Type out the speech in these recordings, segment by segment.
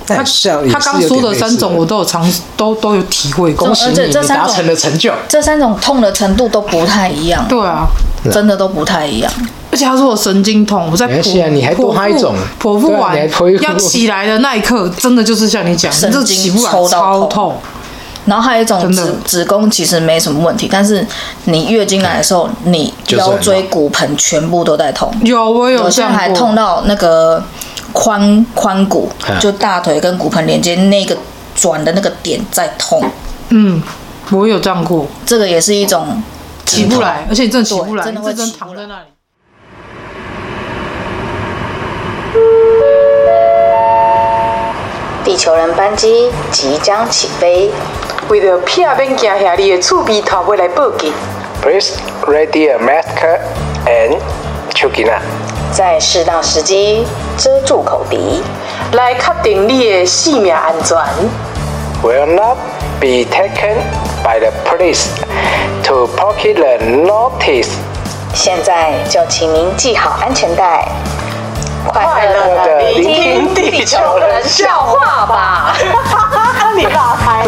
他刚说的3种我都有都有体会过。 恭喜你达成了成就。这3种痛的程度都不太一样。 对啊， 真的都不太一样。 而且他说我神经痛，我在你还多他一种剖腹完要起来的那一刻，真的就是像你讲， 神经起不来，超痛。 然后还有一种子宫其实没什么问题，但是你月经来的时候，你腰椎骨盆全部都在痛。 我有这样过， 还痛到那个髋骨，就大腿跟骨盆连接那个转的那个点在痛。 我有这样过。 这个也是一种起不来，而且你真的起不来， 真的会躺在那里。 地球人班机即将起飞。 为了避免惊吓你的厝边头尾来报警 ，Please ready a mask and chukina。 在适当时机遮住口鼻， 来确定你的性命安全。 Will not be taken by the police to pocket the notice。 现在就请您系好安全带，快乐的聆听地球人笑话吧。 你打开。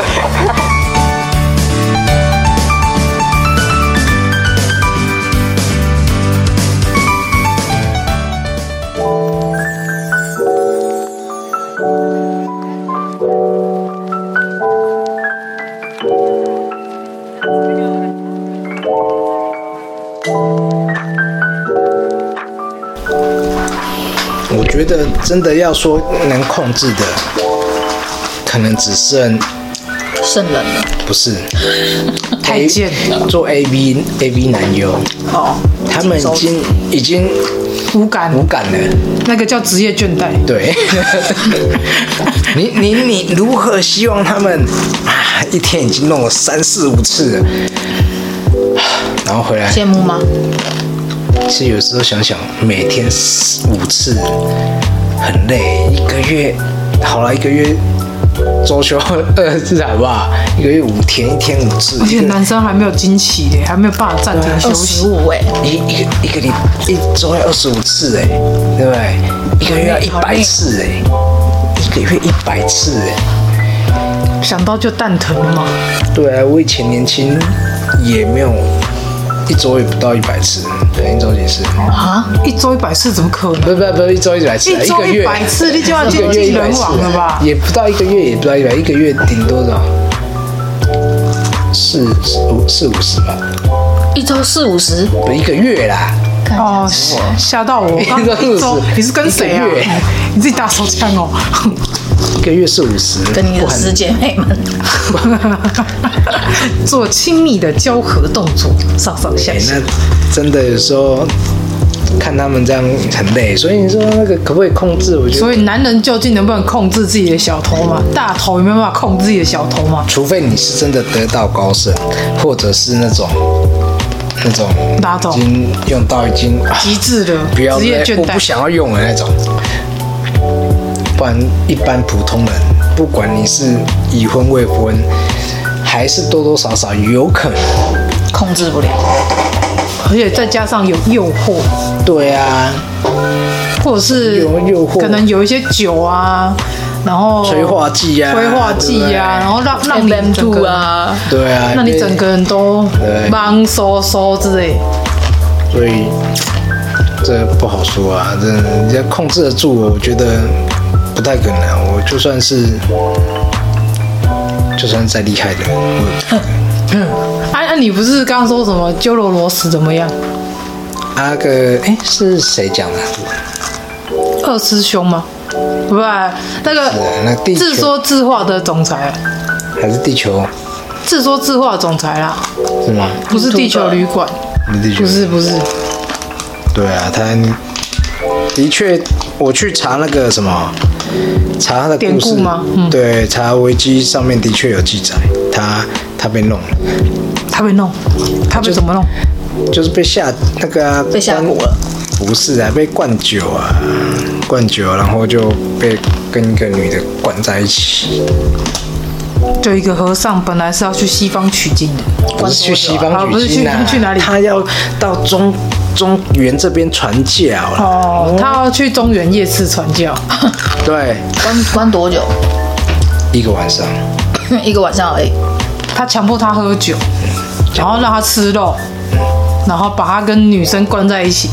我觉得真的要说能控制的，可能只剩圣人了。 不是， 太监做 AV 男优他们已经无感了， 那个叫职业倦怠。 对，你如何希望他们一天已经弄了3、4、5次了，然后回来羡慕吗？ 其实有时候想想，每天5次很累，一个月好了，一个月周休20次好不好？一个月5天，1天5次。 而且男生还没有经期嘞，还没有办法暂停休息。 一周要25次哎，对不对？一个月要100次哎，一个月100次哎。 想到就蛋疼了吗？ 对啊，我以前年轻也没有。1周也不到100次，对，1周也是啊，1周100次怎么可能？ 不是1周100次，一个月 100次，你就要接近人亡了吧？ 也不到1个月，也不到100，1个月顶多少？40-50吧。 1周40-50？ 不，1个月啦。 哦，吓到我！刚1周，你是跟谁啊？你自己打手枪哦。 1个月40-50， 跟你的师姐妹们做亲密的交合动作，上上下下。 那真的有时候看他们这样很累，所以你说那个可不可以控制？我觉得， 所以男人究竟能不能控制自己的小头嘛？大头有没有办法控制自己的小头嘛？ 除非你是真的得道高僧，或者是那种已经用到已经极致的不要职业倦怠， 我不想要用的那种。不然，一般普通人，不管你是已婚未婚，还是多多少少有可能控制不了， 而且再加上有诱惑。 对啊， 或者是诱惑， 可能有一些酒啊，然后催化剂啊， 然后让你整个对啊， 让你整个人都忙嗖嗖之类。 所以这不好说啊，这你要控制得住，我觉得。不太可能，我就算是再厉害的， 你不是刚刚说什么鸠罗罗什怎么样？ 是谁讲的？ 二师兄吗？不是，那个自说自话的总裁， 还是地球？ 自说自话的总裁啦， 是吗？ 不是地球旅馆，不是。 对啊，他的确，我去查那个什么。查他的故事吗？ 对，查维基上面的确有记载，他被弄了。他被怎么弄？ 就是被下那个被下蛊了。 不是啊，被灌酒，然后就被跟一个女的灌在一起。 就一个和尚本来是要去西方取经的， 不是去西方取经啊， 去哪里？ 他要到中原这边传教了。 哦，他要去中原夜市传教。 对， 关多久 1个晚上。 ？1个晚上而已。 他强迫他喝酒，然后让他吃肉，然后把他跟女生关在一起。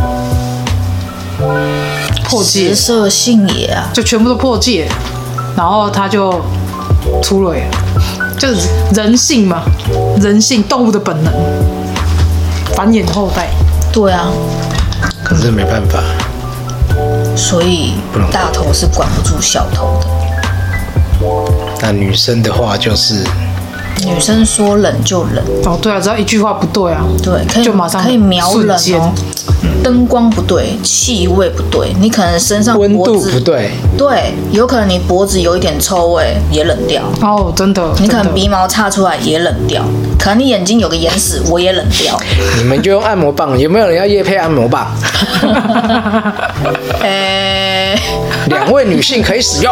破戒， 食色性也啊， 就全部都破戒，然后他就出轨了，就是人性嘛，人性动物的本能，繁衍后代。 对啊， 可是没办法， 所以大头是管不住小头的。 那女生的话就是女生说冷就冷， 哦，对啊，只要一句话不对啊， 对， 就马上可以秒冷瞬哦。灯光不对，气味不对，你可能身上温度脖子不对， 对，有可能你脖子有一点臭味也冷掉， 哦，真的， 你可能真的鼻毛插出来也冷掉，可能你眼睛有个眼屎我也冷掉。 你们就用按摩棒，有没有人要业配按摩棒？2位女性可以使用，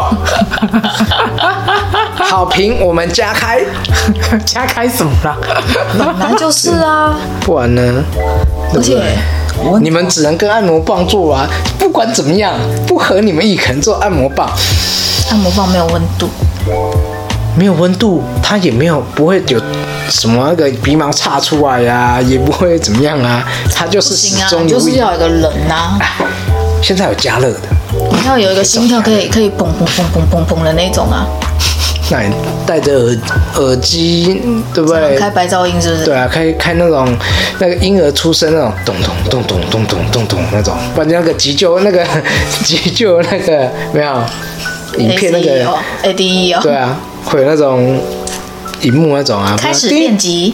好评我们加开， 加开什么啦？ 本来就是啊， 不然呢？ 而且你们只能跟按摩棒做啊，不管怎么样，不合你们意，可能做按摩棒。 按摩棒没有温度， 没有温度，它也不会有什么那个鼻毛插出来呀、也不会怎么样啊，它就是始终如一。 就是要有一个冷啊。 现在有加热的， 你要有一个心跳可以砰砰砰砰砰砰的那种啊。 那你戴着耳机，对不对？ 开白噪音是不是？ 对啊，开那种那个婴儿出生那种咚咚咚咚咚咚咚咚那种，不然那个急救那个没有影片那个 ADE 哦， 对啊，会有那种荧幕那种啊， 开始电击。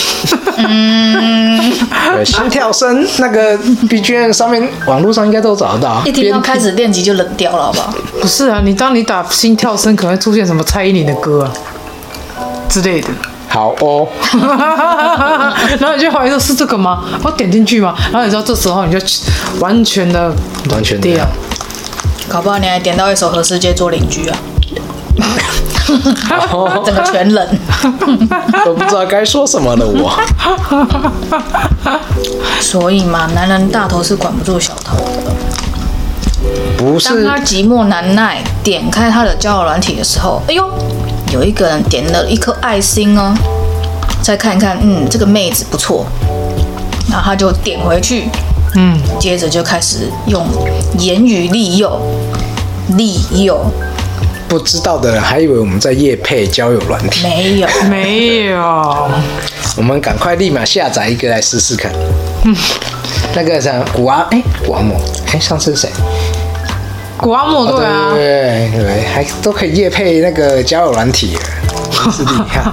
对，心跳声那个 BGM 上面网络上应该都找得到。 一听到开始电击就冷掉了，好不好？ 不是啊，当你打心跳声，可能会出现什么蔡依林的歌啊之类的。 好哦， 然后你就怀疑说是这个吗？我点进去吗？然后你知道这时候你就完全的掉， 搞不好你还点到一首《和世界做邻居》啊。整个全冷， 都不知道该说什么了我。 所以嘛，男人大头是管不住小头的。 不是， 当他寂寞难耐，点开他的交友软体的时候，哎呦，有一个人点了一颗爱心哦，再看一看，这个妹子不错，然后他就点回去，接着就开始用言语利诱。 不知道的人还以为我们在业配交友软体， 没有。 我们赶快立马下载一个来试试看。那个啥，古阿莫，上次是谁？ 古阿莫，对啊， 对，还都可以业配那个交友软体，真是厉害。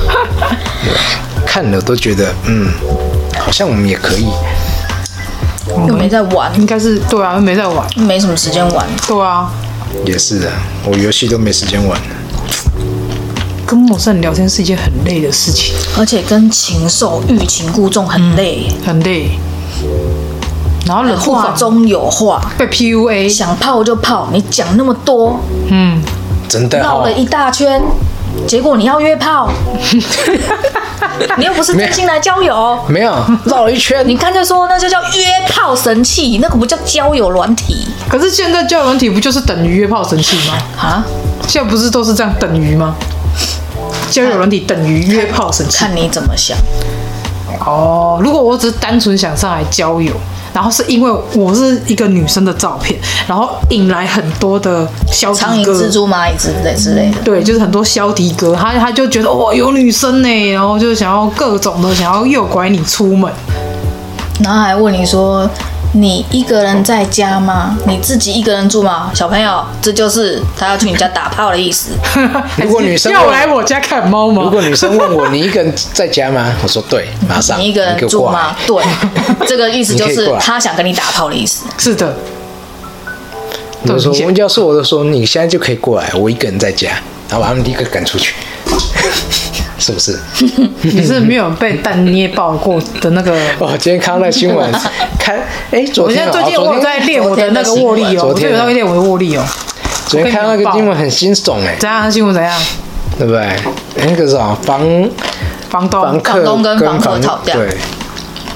看了都觉得，好像我们也可以。 又没在玩， 应该是对啊，又没在玩， 没什么时间玩。 对啊， 也是的，我游戏都没时间玩了。 跟陌生人聊天是一件很累的事情， 而且跟禽兽欲擒故纵很累， 很累。然后冷话中有话， 被 PUA， 想泡就泡，你讲那么多， 真的绕了一大圈，结果你要约炮，你又不是真心来交友， 没有绕了一圈， 你干脆说那就叫约炮神器，那个不叫交友软体。 可是现在交友软体不就是等于约炮神器吗？ 啊， 现在不是都是这样等于吗？交友软体等于约炮神器， 看你怎么想。 哦，如果我只是单纯想上来交友，然后是因为我是一个女生的照片，然后引来很多的消苍蝇、 迪哥、 蜘蛛、蚂蚁之类的。 对，就是很多消迪哥，他就觉得哇有女生呢，然后就想要各种的想要诱拐你出门， 然后还问你说你一个人在家吗？你自己一个人住吗？小朋友，这就是他要去你家打炮的意思。 如果女生要来我家看猫吗？ 如果女生问我你一个人在家吗？我说对，马上。 你一个人住吗？对，这个意思就是他想跟你打炮的意思。 是的。 我说，要是我就说你现在就可以过来，我一个人在家，然后把他们立刻赶出去，是不是？ 你是没有被蛋捏爆过的那个？ 哦，今天看到那个新闻，昨天最近我有在练我的那个握力哦，我最近有在练我的握力哦。 昨天看到那个新闻很惊悚哎， 怎样？新闻怎样？ 对不对？那个是什么房东跟房客吵架， 对，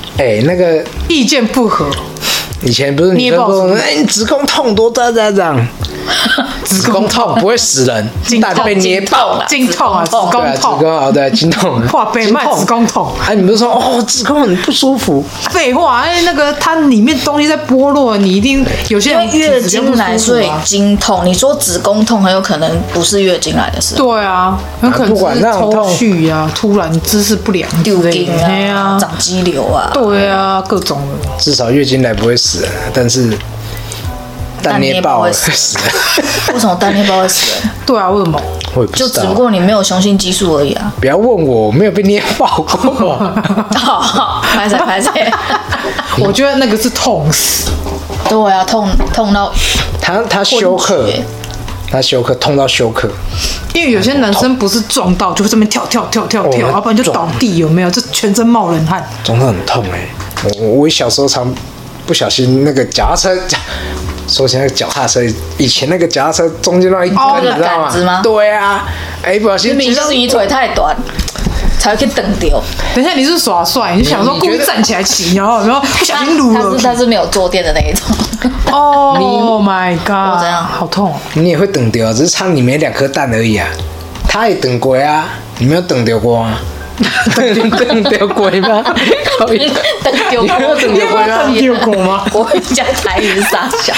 那个意见不合， 以前不是女生说，你子宫痛多这样。子宫痛不会死人，但被捏爆， 经痛啊，子宫痛， 子宫对，经痛， 话被卖子宫痛， 你不是说子宫很不舒服？ 废话，那个它里面东西在剥落，你一定有些人月经来所以经痛。你说子宫痛很有可能不是月经来的时候， 对啊，很可能是抽搐啊，突然姿势不良， 丢筋啊，长肌瘤啊， 对啊，各种的。 至少月经来不会死人，但是。蛋捏爆会死人？ 为什么蛋捏爆会死人？ 对啊，为什么？ 我也不知道， 就只不过你没有雄性激素而已啊！ 不要问我没有被捏爆过。 拍谁？ 我觉得那个是痛死。 对啊，痛到他休克，他休克痛到休克。 因为有些男生不是撞到就会这边跳，要不然就倒地，有没有？这全身冒冷汗， 撞到很痛我小时候常不小心那个脚踏车。说起那个脚踏车，以前那个脚踏车中间那一根，你知道吗？对啊，不小心。 明是你腿太短，才会去蹬丢。 等一下，你是耍帅，你想说故意站起来骑，然后不小心撸了。 他是没有坐垫的那一种。 Oh my god！ 这样好痛。 你也会蹬丢，只是差你没2颗蛋而已啊。他也蹬过啊，你没有蹬丢过啊？蹬丢过吗？ 蹬丢过， 蹬丢过吗？ 我会讲台语傻笑，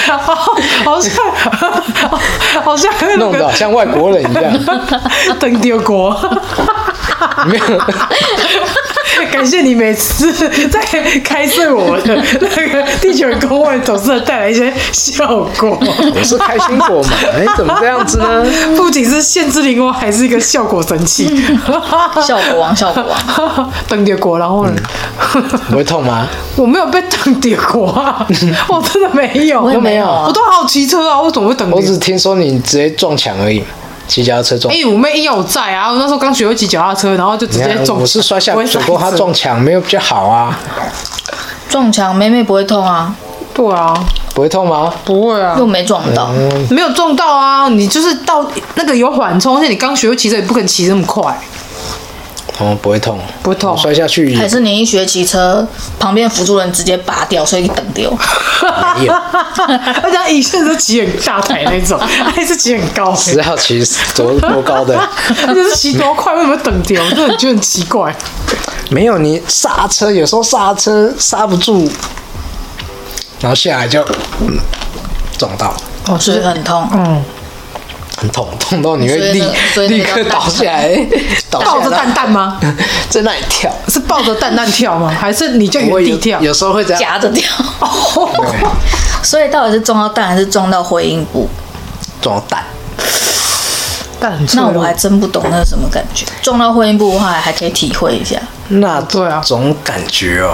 好像弄得好像外国人一样。 蹬丢过， 没有。 感谢你每次在开设我的那个地球人公会总是带来一些效果。 我是开心果嘛？怎么这样子呢？ 不仅是限制灵光，还是一个效果神器。 效果王， 蹬丢过，然后呢？ 不会痛吗？ 我没有被蹬丢过啊，我真的没有， 我没有啊， 我都好骑车啊，我怎么会蹬丢？ 我只听说你直接撞墙而已。骑脚踏车撞， 我妹硬要我载啊！我那时候刚学会骑脚踏车，然后就直接撞。 我是摔下水沟，他撞墙没有比较好啊。 撞墙妹妹不会痛啊？ 对啊， 不会痛吗？ 不会啊， 又没撞到， 没有撞到啊！你就是到那个有缓冲，而且你刚学会骑车，也不可能骑那么快。 不会痛， 不会痛， 摔下去。 还是你一学骑车，旁边辅助人直接拔掉，所以你蹬丢。 没有， 而且以前都骑很大台那种，还是骑很高。 是要骑多高的？ 而且是骑多快，为什么蹬丢？我真的觉得很奇怪。 没有，你刹车有时候刹车刹不住，然后下来就撞到。 所以很痛。 很痛到你会立刻倒下来， 抱着蛋蛋吗？ 在那里跳， 是抱着蛋蛋跳吗？还是你就原地跳？ 有时候会这样夹着跳。所以到底是撞到蛋还是撞到回音部？ 撞到蛋。 那我还真不懂那是什么感觉。撞到回音部的话，还可以体会一下。 那对啊，种感觉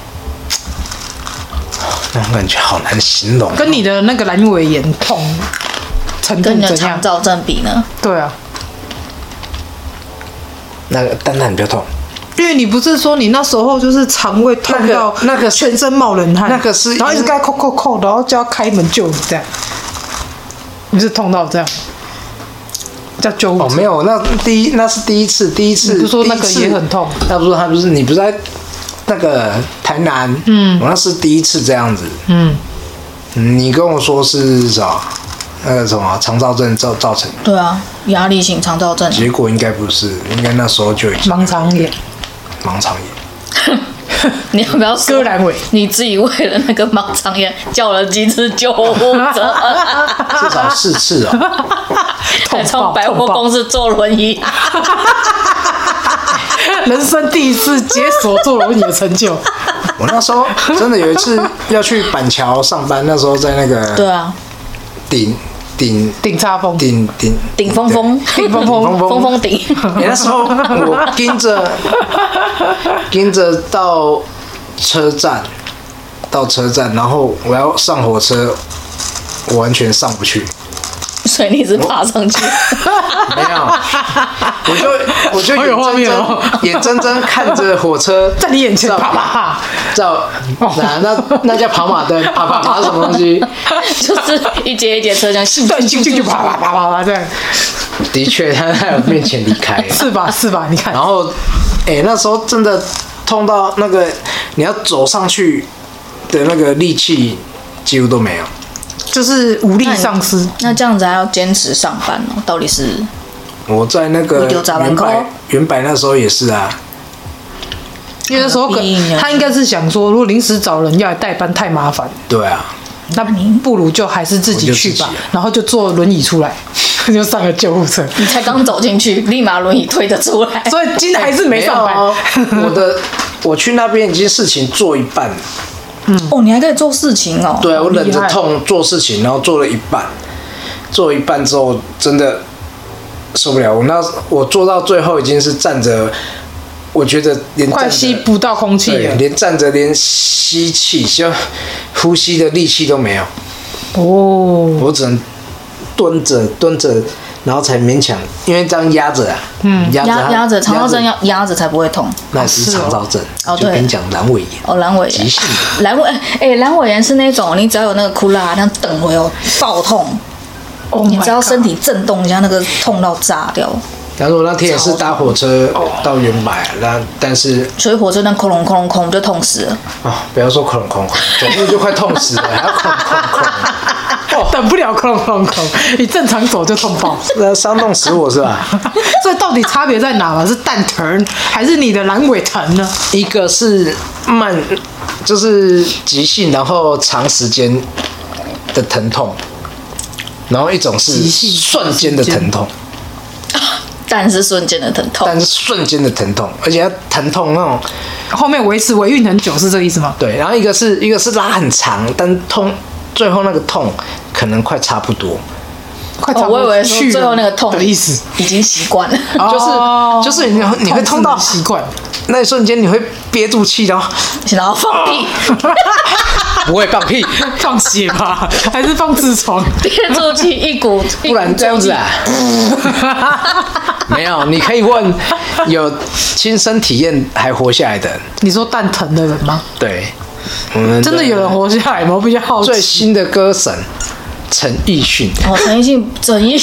那种感觉好难形容。 跟你的那个阑尾炎痛程度怎样？ 跟你的肠燥症比呢？ 对啊， 那个蛋蛋比较痛， 因为你不是说你那时候就是肠胃痛到那个全身冒冷汗， 那个是然后一直跟他扣，然后就要开门救你这样，你是痛到这样，叫救护车？ 没有，那是第一次，你不是说那个也很痛？ 他不是你不是在那个台南？我那是第一次这样子。你跟我说是啥？那个什么肠燥症造成的？ 对啊，压力型肠燥症。 结果应该不是，应该那时候就已经盲肠炎。 你要不要说割阑尾？ 你自己为了那个盲肠炎叫了几次救护车？ 至少4次还从百货公司坐轮椅。 人生第一次解锁坐轮椅的成就。 我那时候真的有一次要去板桥上班，那时候在那个对啊顶叉风顶峰峰顶。 那时候我跟着到车站，然后我要上火车，我完全上不去。 所以你是爬上去？ 没有，我就眼睁睁看着火车在你眼前啪啪照，那叫跑马灯，啪啪啪是什么东西？ 就是一节一节车厢， 就啪啪啪啪这样。 的确，他在我面前离开， 是吧？你看， 然后，那时候真的痛到那个你要走上去的那个力气几乎都没有。 就是无力丧失。 那这样子还要坚持上班哦？到底是？ 我在那个原百那时候也是啊， 因为那时候他应该是想说，如果临时找人要来代班太麻烦， 对啊， 那不如就还是自己去吧，然后就坐轮椅出来，就上了救护车。 你才刚走进去，立马轮椅推得出来， 所以今天还是没上班。 我去那边已经事情做一半了。 哦，你还可以做事情哦。 对，我忍着痛做事情，然后做了一半，做了一半之后真的受不了。我做到最后已经是站着，我觉得连快吸不到空气了， 连站着连吸气就呼吸的力气都没有。 哦， 我只能蹲着，然后才勉强，因为这样压着啊， 压着肠燥症要压着才不会痛。 那是肠燥症， 哦， 就跟你讲阑尾炎。 哦，阑尾炎， 急性的阑尾炎是那种你只要有那个哭啦，那样等回爆痛，你只要身体震动一下，那个痛到炸掉。 然后那天也是搭火车到原百，但是所以火车那空隆空隆空就痛死了。 不要说空隆空隆，走路就快痛死了，还要空空空。 等不了空空空，你正常走就痛爆， 伤痛死我是吧？ 所以到底差别在哪嘛？是蛋疼还是你的阑尾疼呢？ 一个是就是急性，然后长时间的疼痛，然后一种是瞬间的疼痛。 但是瞬间的疼痛， 而且它疼痛那种后面维持维运很久，是这个意思吗？ 对，然后一个是拉很长，但痛最后那个痛可能快差不多， 我以为说最后那个痛的意思已经习惯了， 就是你会痛到习惯， 那一瞬间你会憋住气，然后放屁。 不会放屁， 放血吧，还是放痔疮？ 憋住气一股， 不然这样子啊？没有，你可以问有亲身体验还活下来的人。 你说蛋疼的人吗？ 对， 真的有人活下来吗？我比较好奇。 最新的歌神陈奕迅。 陈奕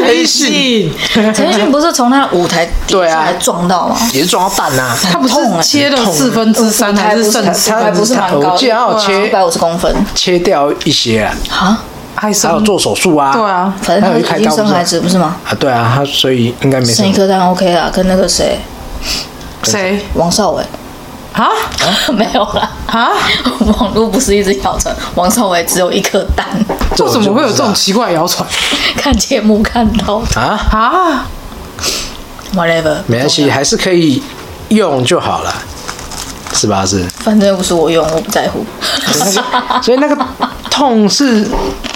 迅不是从他的舞台底下来撞到吗？ 也是撞到蛋啊！ 他不是切了3/4还是剩下？还不是蛮高的， 我记得他有切 150公分， 切掉一些啊。 还有做手术啊？ 对啊， 反正他已经生孩子不是吗？ 对啊，他所以应该没生一颗蛋 OK 啦，跟那个谁，王少伟。 啊？ 没有啦啊！网络不是一直谣传王少伟只有一颗蛋？ 为什么会有这种奇怪的谣传？ 看节目看到的啊 ，whatever， 没关系，还是可以用就好了，是吧？是， 反正又不是我用，我不在乎。 所以那个痛是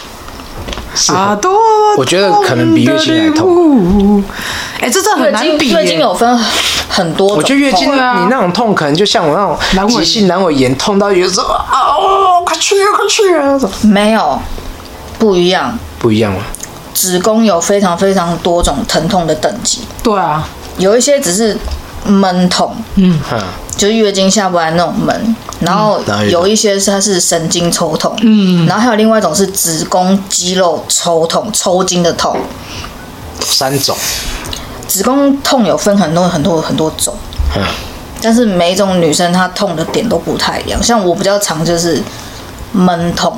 我觉得可能比月经还痛。 这真的很难比。 月经有分很多种， 我觉得月经你那种痛，可能就像我那种急性阑尾炎，痛到有时候快去啊！ 没有，不一样吗？ 子宫有非常非常多种疼痛的等级。 对啊， 有一些只是闷痛，就是月经下不来那种闷，然后有一些它是神经抽痛，然后还有另外一种是子宫肌肉抽痛，抽筋的痛。 3种。 子宫痛有分很多种，但是每一种女生她痛的点都不太一样。像我比较常就是闷痛，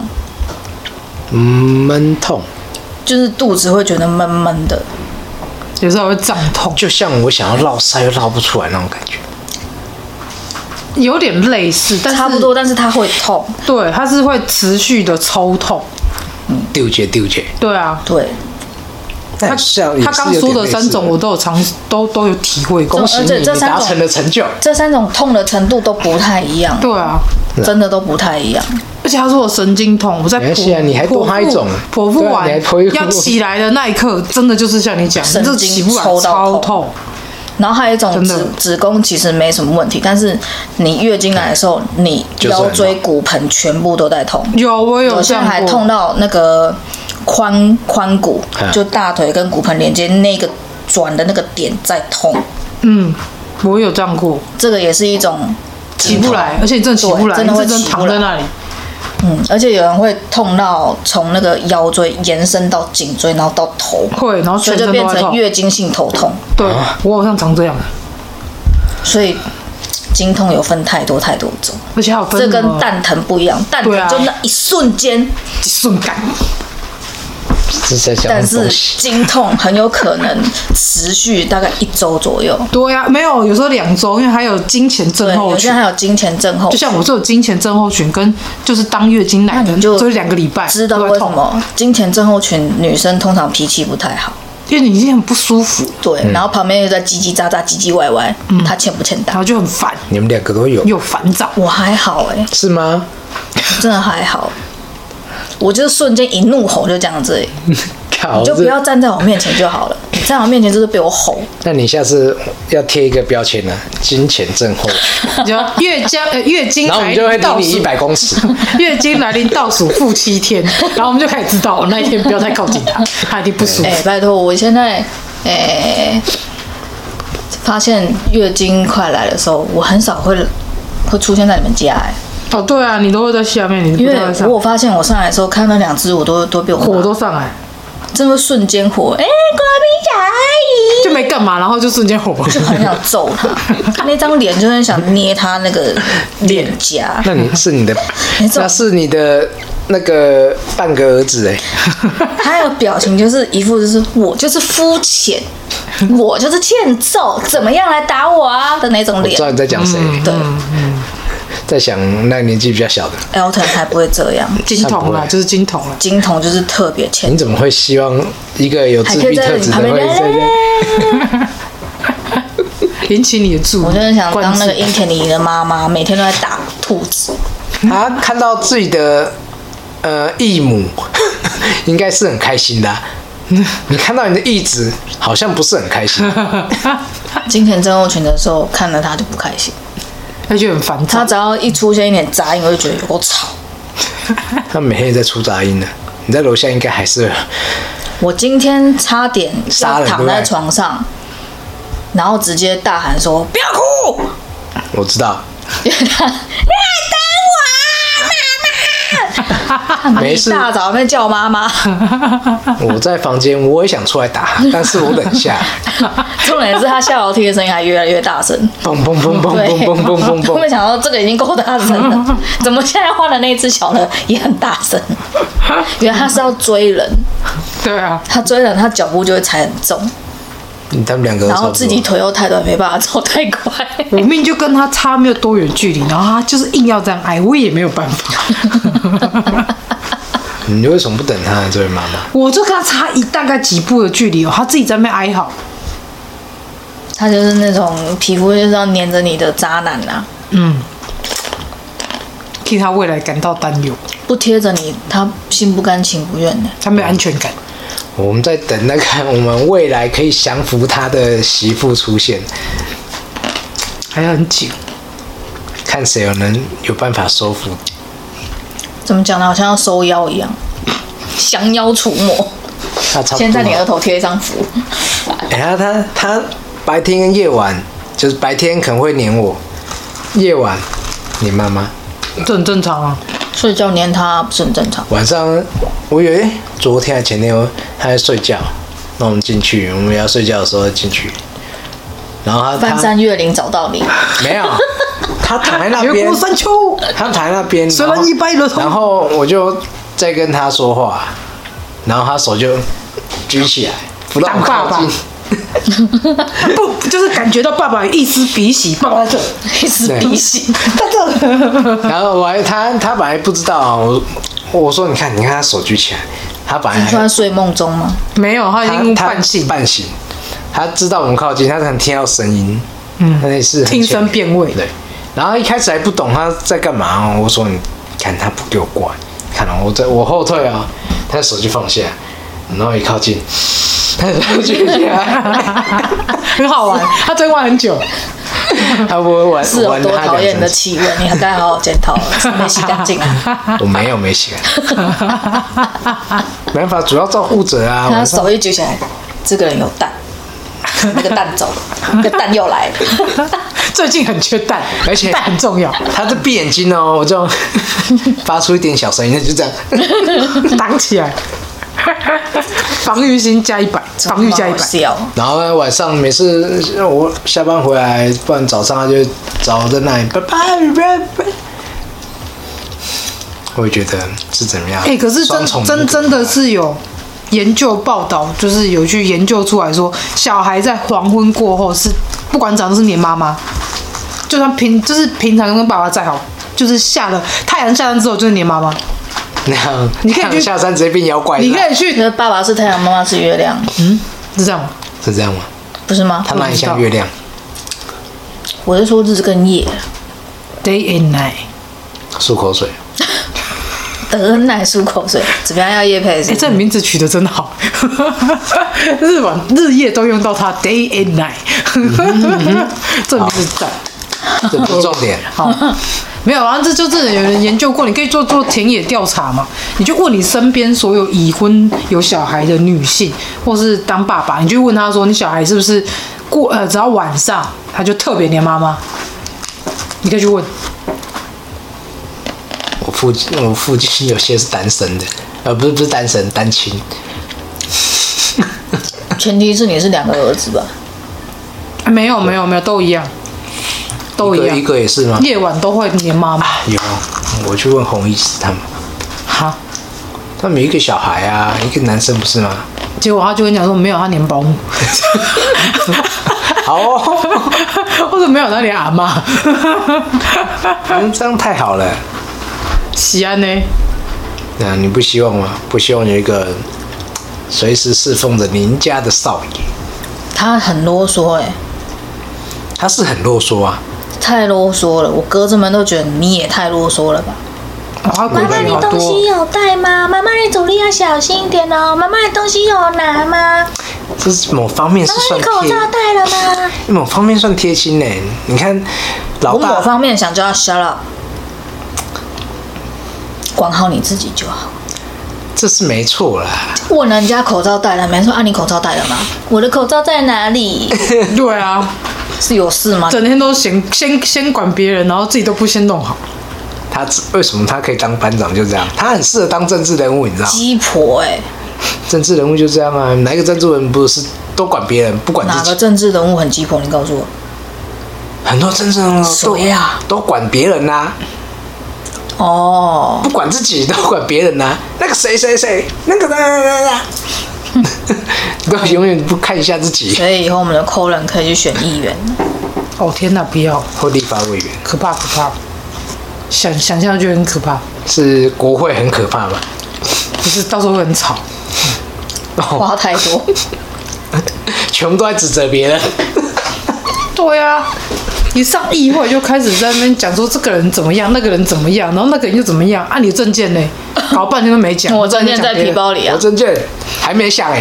就是肚子会觉得闷闷的， 有时候会胀痛， 就像我想要绕塞又绕不出来那种感觉。 有点类似，但差不多，但是它会痛。 对，它是会持续的抽痛。 丢结。 对啊， 对。 他刚说的3种我都有体会过， 恭喜你达成了成就。 这3种痛的程度都不太一样。 对啊， 真的都不太一样。 而且他说我神经痛，我在你还多他一种剖腹完要起来的那一刻，真的就是像你讲， 神经起不来超痛。 然后还有一种子宫其实没什么问题，但是你月经来的时候，你腰椎骨盆全部都在痛。有些人还痛到那个髋骨，就大腿跟骨盆连接那个转的那个点在痛。 我有这样过。 这个也是一种起不来，而且你真的起不来， 真的会起躺在那里。 而且有人会痛到从那个腰椎延伸到颈椎，然后到头， 会，然后全身都在痛， 所以就变成月经性头痛。 对，我好像常这样。 所以经痛有分太多种， 而且还有分这跟蛋疼不一样，蛋疼就那一瞬间， 一瞬间。 是在讲但是东西。 经痛很有可能持续大概1周左右。 对啊，没有，有时候2周，因为还有经前症对， 候群有些。还有经前症候群， 就像我这有经前症候群，跟就是当月经来的， 那你就就是2个礼拜， 知道都会痛， 为什么经前症候群女生通常脾气不太好。 因为你已经很不舒服， 对，然后旁边又在叽叽喳喳、唧唧歪歪，她欠不欠打？ 然后就很烦， 你们2个都有又烦躁。 我还好是吗？ 真的还好，我就是瞬间一怒吼就这样子， 靠， 你就不要站在我面前就好了。你站在我面前就是被我吼， 那你下次要贴一个标签呢、金钱症候群， 就月经来然后我们就会临倒数离你100公尺。 月经来临倒数负7天，然后我们就开始知道那一天不要太靠近他，他一定不舒服。 拜托，我现在发现月经快来的时候，我很少会出现在你们家哦，对啊，你都会在下面，你因为不在上， 我发现我上来的时候看那2只，我都被我火骂都上来， 真的会瞬间火，国民小阿姨就没干嘛，然后就瞬间火。 就很想揍他，那张脸就很想捏他那个脸颊。 那你是你的， 没错那是你的那个半个儿子哎。 他的表情就是一副就是我就是肤浅，我就是欠揍，怎么样来打我啊的那种脸我知。道你在讲谁， 对在想那个年纪比较小的。 ，Elton 还不会这样， 金童啦，就是金童了。 金童就是特别欠你怎么会希望一个有自闭特质的会在这？ 引起你的注意。 我真的想当那个关注英田里的妈妈，每天都在打兔子。 他看到自己的义母，应该是很开心的啊、你看到你的义子，好像不是很开心。 金田症候群的时候，看了他就不开心。 他就很烦躁。 他只要一出现一点杂音，我就觉得有够吵。 他每天也在出杂音呢。你在楼下应该还是我今天差点杀人要躺在床上，然后直接大喊说：“不要哭！” 我知道， 因为他妈妈， 没事一大早在叫妈妈。 我在房间我也想出来打，但是我忍下。 重点是他下楼梯的声音还越来越大声。 嘣嘣嘣嘣对， 嘣嘣嘣嘣我没嘣。 想到这个已经够大声了，怎么现在换的那只小的也很大声？原来他是要追人， 对啊， 他追人，他脚步就会踩很重， 他们2个都然后差不多自己腿又太短，没办法走太快。 我命就跟他差没有多远距离，然后他就是硬要这样挨，我也没有办法。 你为什么不等他这位妈妈？ 我就跟他差大概几步的距离哦，他自己在那边哀嚎。 他就是那种皮肤就是要黏着你的渣男啊， 替他未来感到担忧， 不贴着你，他心不甘情不愿的。 他没有安全感。 我们在等那个我们未来可以降服他的媳妇出现， 还要很久。 看谁有办法收服。 怎么讲呢？好像要收妖一样，降妖除魔。 他差不多。 先在你额头贴一张符。 他白天跟夜晚，就是白天可能会黏我，夜晚黏妈妈。 这很正常啊。 睡觉黏他不是很正常？ 晚上我以为昨天还前天他在睡觉，那我们进去，我们要睡觉的时候进去，然后翻山越岭找到你， 没有，他躺在那边越过，山丘， 他躺在那边， 虽然一掰了头然后我就在跟他说话，然后他手就举起来，不让我靠近。 不就是感觉到爸爸有一丝鼻息，爸爸在这， 一丝鼻息。 在这。 然后他本来不知道啊，我说你看他手举起来，他本来你说在睡梦中吗？ 没有，他已经半醒， 半醒，他知道我们靠近，他可能听到声音，他也是很听声辨位。 对，然后一开始还不懂他在干嘛，我说你看他不给我过来，看到我后退啊，他的手就放下，然后一靠近。他手举起来， 很好玩，他追玩很久。 他不会玩， 是有多讨厌的气味，你还该好好检讨了，是没洗干净啊。 我没洗干净，没办法，主要照顾者啊。 他手一举起来，这个人有蛋，那个蛋走了，那个蛋又来了。 最近很缺蛋， 而且蛋很重要。 他在闭眼睛哦，我就发出一点小声音，就这样挡起来。 防御心加100，防御加100。 笑。 然后呢，晚上每次我下班回来，不然早上他就找我在那里，拜拜。我会觉得是怎么样？ 可是真的是有研究报道，就是有去研究出来说，小孩在黄昏过后是不管长得是黏妈妈，就算平常跟爸爸再好，就是太阳下山之后就是黏妈妈。 那样， 你可以去下山直接变妖怪。 你可以去， 你的爸爸是太阳，妈妈是月亮， 是这样吗？ 是这样吗？ 不是吗？ 他哪里像月亮？ 我是说日跟夜。 Day and night。 漱口水。 德恩奶漱口水，怎么样？要业配？ 这名字取得真好，日夜都用到它 ，day and night，这名字赞。 这不是重点。 好，没有啊，这就是有人研究过，你可以做田野调查嘛，你就问你身边所有已婚有小孩的女性，或是当爸爸，你就问他说，你小孩是不是只要晚上他就特别黏妈妈？你可以去问。 我附近有些是单身的，不是单身，单亲。 前提是你是2个儿子吧？ 没有，都一样，都一样。 一个也是吗？ 夜晚都会黏妈妈。 有，我去问洪医师他们。 哈？ 他们有一个小孩啊，一个男生不是吗？ 结果他就跟你讲说没有，他黏保姆。 好哦， 或者没有，他黏阿嬷。 这样太好了。 喜安呢？ 那你不希望吗？不希望有一个随时侍奉着您家的少爷？ 他很啰嗦他是很啰嗦啊， 太啰嗦了。我哥子们都觉得你也太啰嗦了吧？ 妈妈， 你东西有带吗？妈妈，你走路要小心一点哦。妈妈，你东西有拿吗？ 这是某方面是算贴。 妈妈，你口罩戴了吗？ 某方面算贴心呢。你看，老大我某方面想叫他 shut up。管好你自己就好， 这是没错啦。 问人家口罩戴了没？说啊，你口罩戴了吗？我的口罩在哪里？ 对啊， 是有事吗？ 整天都先管别人，然后自己都不先弄好。 他为什么他可以当班长？就这样，他很适合当政治人物，你知道吗？ 鸡婆政治人物就这样啊，哪一个政治人物不是都管别人，不管自己？ 哪个政治人物很鸡婆？你告诉我。 很多政治人物谁啊？ 都管别人啊。 哦， 不管自己都管别人啊，那个谁，那个都永远不看一下自己。 所以以后我们的抠人可以去选议员。 哦天哪，不要！ 或立法委员， 可怕，想象就很可怕。 是国会很可怕吧？ 不是，到时候会很吵。 话太多， 全部都在指责别人。 对啊。一上议会就开始在那边讲说这个人怎么样，那个人怎么样，然后那个人又怎么样？啊，你的证件呢？搞半天都没讲。 我证件在皮包里啊。 我证件还没想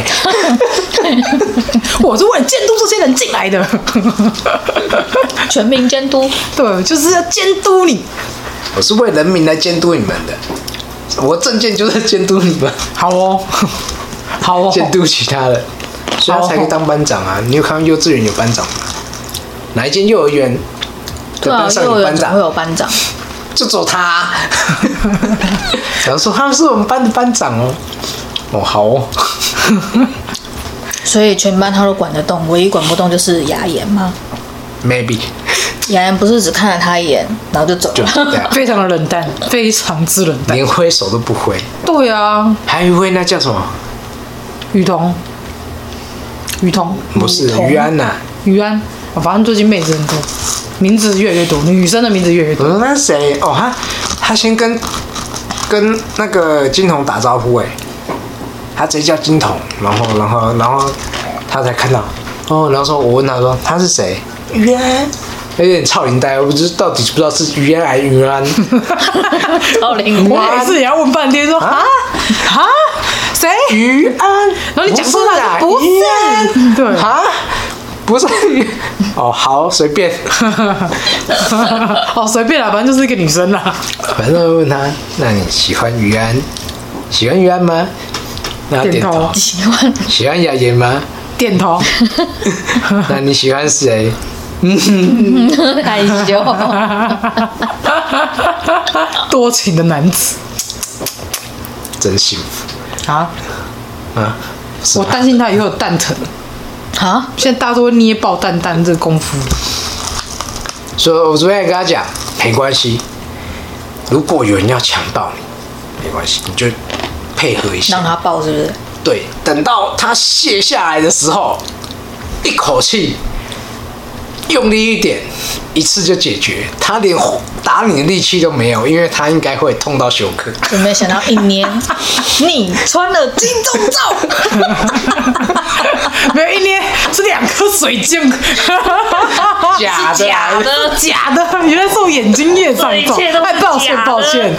我是为了监督这些人进来的。 全民监督。 对，就是要监督你。 我是为人民来监督你们的。我证件就在监督你们。 好哦，好哦。 监督其他人，所以他才可以当班长啊。你有看到幼稚园有班长吗？哪一间幼儿园的班上有班长？ 会有班长， 就走他。然后说他是我们班的班长哦。哦，好哦。 所以全班他都管得动，唯一管不动就是雅妍吗 ？Maybe。 雅妍不是只看了他一眼，然后就走了， 非常的冷淡，非常之冷淡， 连挥手都不挥。 对啊， 还有一位那叫什么？ 雨桐。 不是于安呐。 于安。反正最近妹子很多，名字越来越多，女生的名字越来越多。 那谁？哦，他先跟那个金童打招呼他直接叫金童，然后他才看到，然后说我问他说他是谁？于安，有点超龄呆，我不知道是于安还是于安。 超龄呆， 我也是也要问半天说谁？ 于安， 然后你讲出来不是，对不是好随便， 随便啦，反正就是一个女生啦。 反正问他，那你喜欢于安？喜欢于安吗？那点头。喜欢雅妍吗？ 点头。 那你喜欢谁？ 害羞。 多情的男子， 真幸福啊！ 啊，是吧我担心他以后有蛋疼。 啊， 现在大家都会捏爆蛋蛋这个功夫。 所以我昨天也跟他讲，没关系，如果有人要强暴你，没关系，你就配合一下让。他抱是不是？ 对，等到他卸下来的时候，一口气用力一点，一次就解决。他连打你的力气都没有，因为他应该会痛到休克。 就没想到一捏，你穿了金钟罩， 没有一捏是2颗水晶， 假的假的，假的，原来是我眼睛业障重，哎，抱歉抱歉，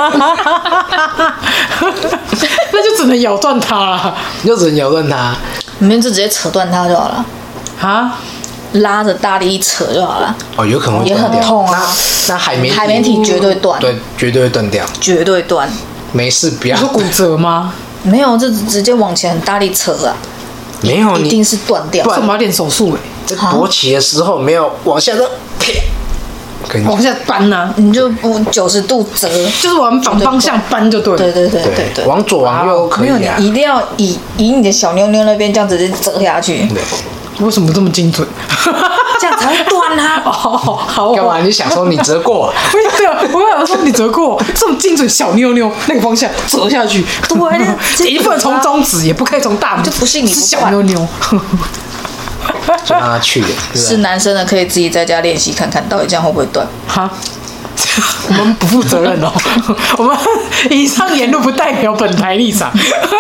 那就只能咬断它了你就只能咬断他。 你们就直接扯断它就好了， 啊！ 拉着大力一扯就好了， 哦，有可能会也很断掉痛啊那海绵海绵体绝对断， 对，绝对会断掉。 绝对断。 没事，不要你说骨折吗？ 没有，这直接往前很大力扯啊， 没有你一定是断掉。 为什么要练手术？ 在勃起的时候没有往下的，啪，跟你往下扳呢？ 你就90度折， 就是往反方向扳就对了。 对对对对对， 往左往右都可没有， 以啊。 你一定要以你的小妞妞那边这样直接折下去， 对， 为什么这么精准？ 这样才会断啊。 哦，好， 干嘛？你想说你折过啊？ 对啊，我想说你折过这么精准，小妞妞那个方向折下去， 对也不能从中指，也不可以从大拇指， 就不信你不是小换妞妞。 就让他去了，对不是对？ 男生的可以自己在家练习看看，到底这样会不会断。 哈，我们不负责任哦。我们以上言论不代表本台立场。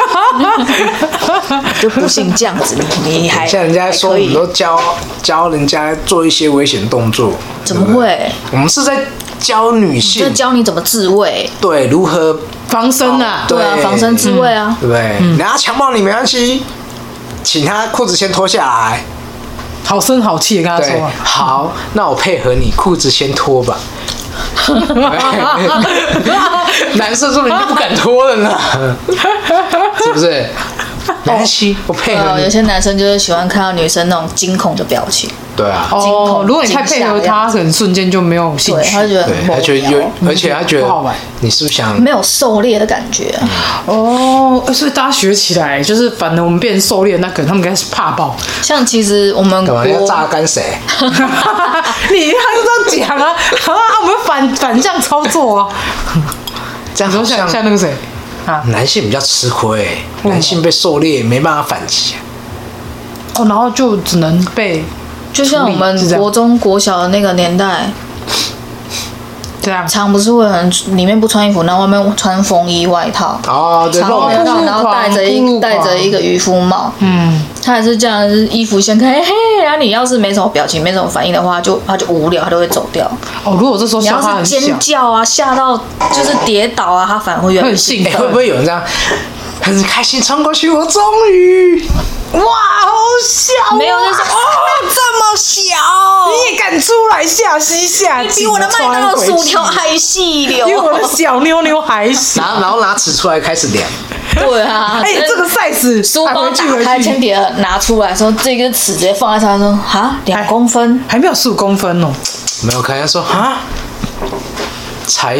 就不信这样子，你还像人家说， 还可以我们都教人家做一些危险动作， 怎么对不对？ 会？ 我们是在教女就性教你怎么自卫， 对如何防身啊， 对啊，防身自卫啊。 对不对？人家强暴你没关系，请他裤子先脱下来。 好声好气的跟他对说啊，， 好，那我配合你，裤子先脱吧。男生说你就不敢脱了呢，是不是？没关系，我配合有你。 些男生就是喜欢看到女生那种惊恐的表情， 对啊， 惊哦恐， 如果你太配合他，可能瞬间就没有兴对， 趣他。觉得很对， 无他觉得聊， 而且他觉得不好玩你是不是想没有狩猎的感觉啊。 哦，所以大家学起来，就是反正我们变成狩猎那个，他们应该是怕爆。 像其实我们干嘛要国榨干谁？ 你还是这样讲啊？我们反向操作啊。 这样好你说像像那个谁啊？ 男性比较吃亏，男性被狩猎没办法反击。 哦，然后就只能被就像我是们这样国中国小的那个年代， 这样。 常不是会很里面不穿衣服，然后外面穿风衣外套， 哦，对， 长肉外套， 暴露然后狂暴露戴着狂一个渔夫帽， 嗯， 他也是这样，就是衣服掀开，嘿嘿，然后你要是没什么表情、没什么反应的话，他就无聊，他就会走掉。 哦，如果这时候你要笑他很是尖小， 叫啊，吓到就是跌倒啊，他反而会越来越很兴奋哎会不会有人这样很开心冲过去？我终于， 哇，好小、 没有那种哦这么小， 你也敢出来下西下井， 比我的麦当劳薯条还细流。 比我的小妞妞还小。 然后拿尺出来开始量， 对啊， 哎、这个 size， 书包回去打开，铅笔盒拿出来说，这根尺直接放在上面说，啊，2公分， 还没有15公分哦。 没有看人家说啊，才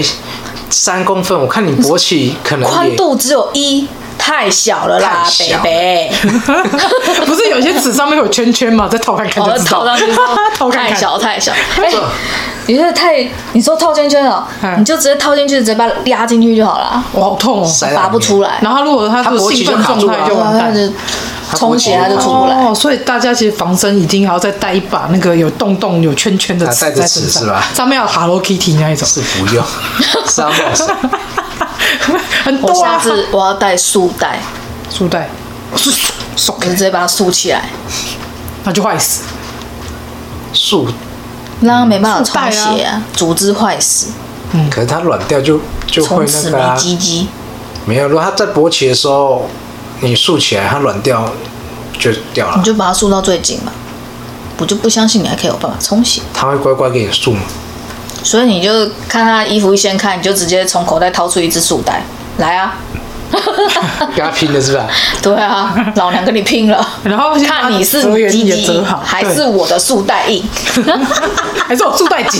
3公分，我看你勃起可能宽也度只有1，太小了啦太，小了北北。 不是有些纸上面有圈圈吗？再套看看就知道。 套上去套看看。 太小太小。哎，你这太，你说套圈圈哦， 嗯你就直接套进去，直接把它压进去就好了， 我好痛哦。 塞在里面拔不出来。 然后如果他是他勃起兴奋状态就卡住了就完蛋。 它就冲起来就出不来。 哦，所以大家其实防身一定还要再带一把那个有洞洞、有圈圈的尺带着在身上， 尺是吧上面有 Hello Kitty 那一种。 是不用，是要弄死。 我很多啊下，次我要带束带， 束带，手我就直接把它束起来， 那就坏死。 树， 让它没办法束带啊充血啊，组织坏死， 可是它软掉就会从此没那个啊， 鸡鸡。 没有，如果它在勃起的时候你竖起来，它软掉就掉了你，就把它束到最紧嘛。我就不相信你还可以有办法充血， 它会乖乖给你竖嘛。 所以你就看他衣服一掀开，你就直接从口袋掏出一只束带来啊， 跟他拼了是吧？ 对啊，老娘跟你拼了， 然后看你是折原鸡鸡也折好， 还是我的束带硬， 还是我束带紧，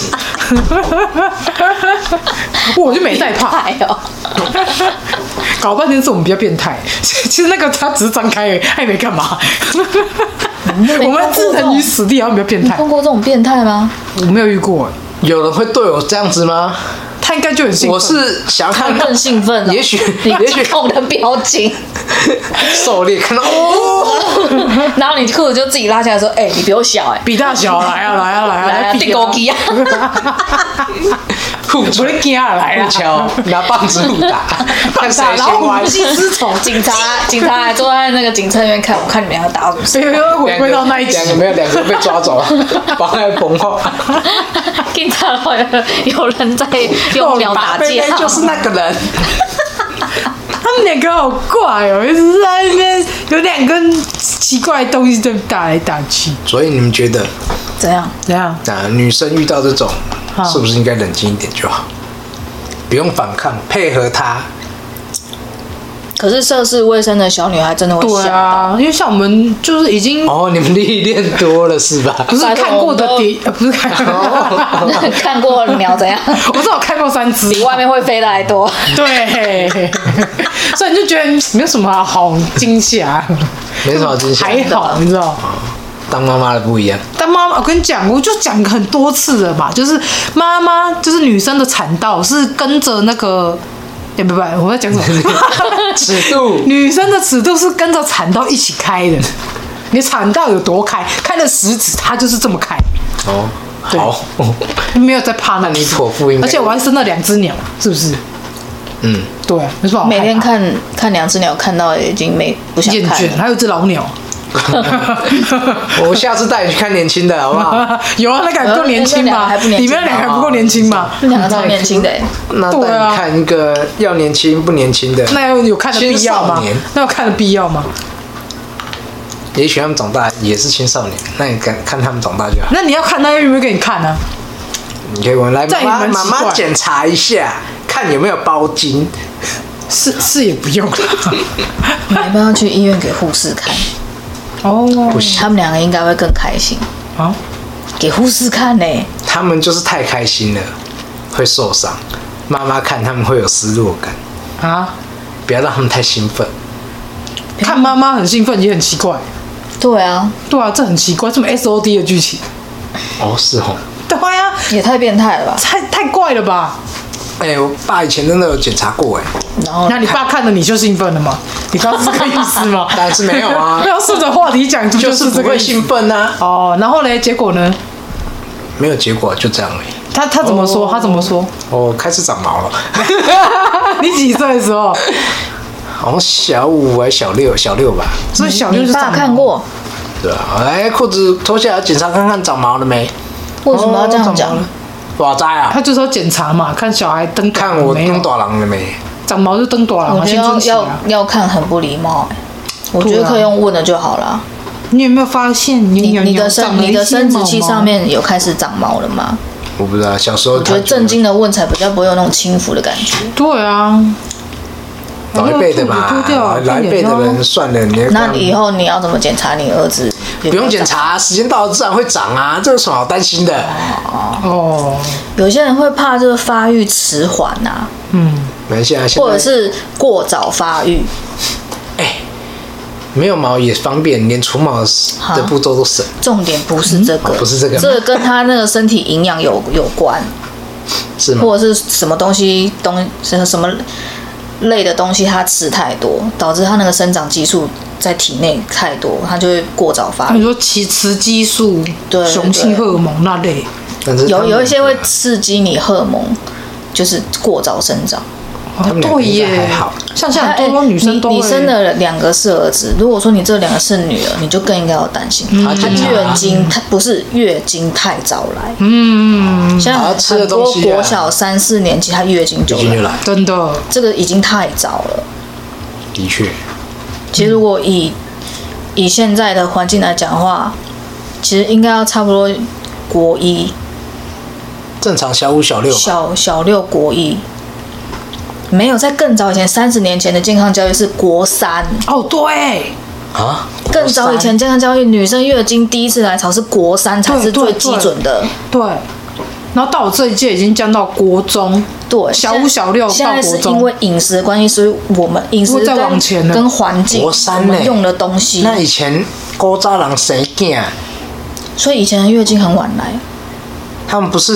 我就没带怕。 哎呦， 搞半天是我们比较变态，其实那个他只是张开而已，他也没干嘛。我们置人于死地，然后比较变态。 碰过这种变态吗？ 我没有遇过， 有人会对我这样子吗？ 他应该就很兴奋。 我是想要看更兴奋了， 也许我的表情， 狩猎看到哦， 然后你裤子就自己拉下来说：“哎、你比我小哎、 比大小来啊来啊来啊来啊， 比地狗鸡啊！” 互我的惊啊来啊！ 互敲，拿棒子互打，看谁然后先歪无。心之宠， 警察还坐在那个警车那边看，我看你们要打我什么？ 又回归到那一集两。个没有，两个被抓走了，妨害风化。 警察好像有人在用鸟打贝贝架， 就是那个人。 他们两个好怪哦，一直在那边有两根奇怪的东西在打来打去。 所以你们觉得， 怎样？ 怎样？ 女生遇到这种好， 是不是应该冷静一点就好？不用反抗，配合他。 可是涉世未深的小女孩真的会对吓到。 啊，因为像我们就是已经哦，你们历练多了是吧？ 不是看过的碟，不是看， 看过鸟怎样？ 我至少看过3只， 比外面会飞的还多。 对，所以你就觉得没有什么好惊吓， 没什么惊吓。 还好，你知道。 当妈妈的不一样。 但妈妈，我跟你讲，我就讲很多次了嘛，就是妈妈，就是女生的产道是跟着那个，不，我在讲什么？ 尺度， 女生的尺度是跟着产道一起开的。你产道有多开，开了10指，它就是这么开， 哦， 对好， 没有在怕那那你剖腹应该， 而且我还生了2只鸟，是不是？ 嗯， 对，没错。 每天看2只鸟，看到已经不想厌倦， 看了。 还有一只老鸟。 我下次带你去看年轻的好不好？ 有啊，那个还不够年轻吗？ 还不年轻里面2个还不够年轻吗？ 这2个超年轻的欸， 那带你看一个要年轻不年轻的， 那有看的必要吗青少年？ 那有看的必要吗？ 也许他们长大也是青少年，那你看他们长大就好。 那你要看，那有没有给你看呢？ 你可以问来这样也妈妈蛮奇怪妈检查一下，看有没有包茎。 是也不用了。 你要不要去医院给护士看？ 哦， 不行， 他们2个应该会更开心。 啊， 给护士看呢、 他们就是太开心了，会受伤。妈妈看他们会有失落感， 啊， 不要让他们太兴奋。 看妈妈很兴奋也很奇怪。 对啊， 对啊，这很奇怪，这么 SOD 的剧情。 哦，是哦。 对啊， 也太变态了吧！ 太怪了吧？ 哎、我爸以前真的有检查过哎， 然后那你爸看了你就兴奋了吗？你刚刚是这个意思吗？ 但是没有啊没有顺着话题讲， 就是不会这个意思兴奋啊。 哦，然后呢？结果呢？ 没有结果，就这样而已。 他怎么说？他怎么说？ 哦，开始长毛了。 你几岁的时候？ 好像小5还小6吧？ 所以小你爸六就长毛看过， 对啊，哎，裤子脱下来检查看看长毛了没？ 为什么要这样讲长毛了？ 我知啊他，就是要检查嘛，看小孩登看我没有登大郎了没？ 长毛就登短了嘛， 我觉得青春期啊。 要看很不礼貌、欸。我觉得可以用问的就好了。 你有没有发现你的长了一些生殖器毛毛上面有开始长毛了吗？ 我不知道，小时候我觉得震惊的问才比较不会有那种轻浮的感觉。 对啊， 老一辈的嘛脱掉， 老一辈的人算了， 那以后你要怎么检查你儿子？ 不用检查，时间到了自然会长啊，这有什么好担心的？ 哦， 有些人会怕这个发育迟缓呐， 没关系啊， 或者是过早发育。 哎，没有毛也方便，连除毛的步骤都省。 重点不是这个， 不是这个吗这个跟他那个身体营养有关， 是吗？ 或者是什么东西什么类的东西他吃太多，导致他那个生长激素在体内太多，他就会过早发育。 你说雌激素、 对雄性荷尔蒙那类， 但是他们有一些会刺激你荷尔蒙，就是过早生长。 他们两个对应该耶还好， 像很多女生都会你生的2个是儿子，如果说你这2个是女儿，你就更应该要担心。她月经，她不是月经太早来，像啊吃的很多东西啊国小3、4年级，她月经就来， 已经就来， 真的这个已经太早了。 的确， 其实如果以现在的环境来讲的话，其实应该要差不多国1、 正常小5、小6吧。 小6国1。 没有，在更早以前，30年前的健康教育是国3。 哦，对， 啊， 更早以前健康教育，女生月经第一次来潮是国3才是最基准的。 对。然后到我这一届已经降到国中， 对， 小5、小6到国中。 现在是因为饮食的关系，所以我们饮食再往前了跟环境， 国3 我们用的东西。 那以前古早人生囝， 所以以前的月经很晚来。 他们不是